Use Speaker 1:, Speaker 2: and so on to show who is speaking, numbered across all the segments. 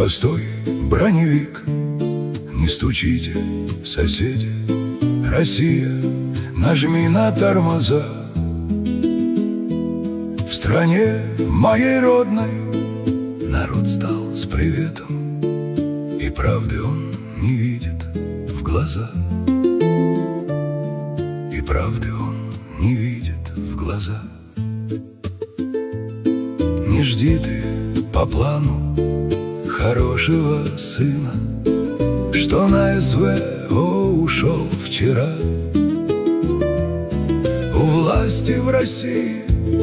Speaker 1: Постой, броневик, не стучите, соседи. Россия, нажми на тормоза. В стране моей родной народ стал с приветом, и правды он не видит в глаза. И правды он не видит в глаза. Не жди ты по плану хорошего сына, что на СВО ушел вчера. У власти в России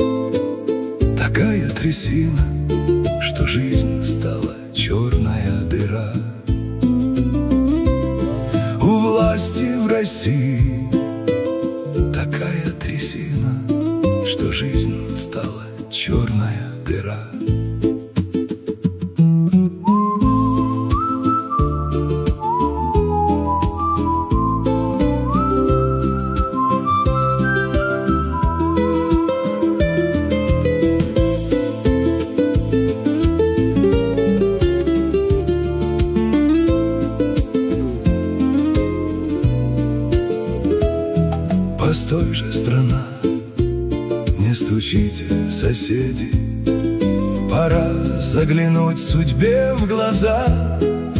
Speaker 1: такая трясина, что жизнь стала черная дыра. У власти в России такая трясина, что жизнь стала черная дыра. Постой же, страна, не стучите, соседи. Пора заглянуть судьбе в глаза.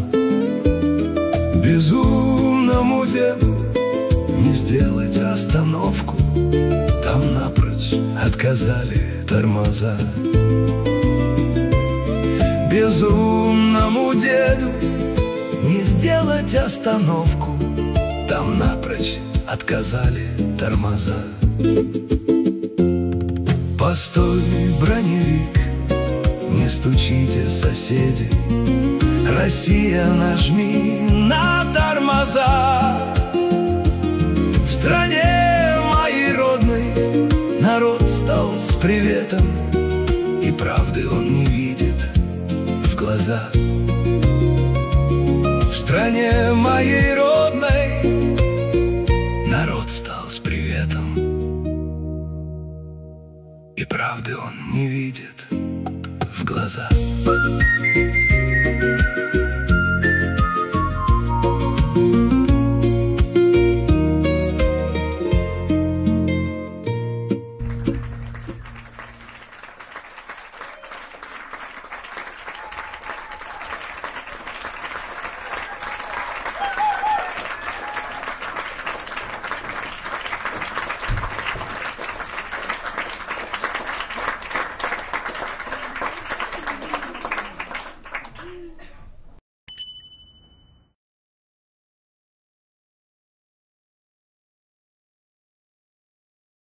Speaker 1: Безумному деду не сделать остановку, там напрочь отказали тормоза. Безумному деду не сделать остановку, там напрочь отказали тормоза. Постой, броневик, не стучите, соседи. Россия, нажми на тормоза. В стране моей родной народ стал с приветом, и правды он не видит в глаза. В стране моей родной народ стал с приветом, и правды он не видит в глаза.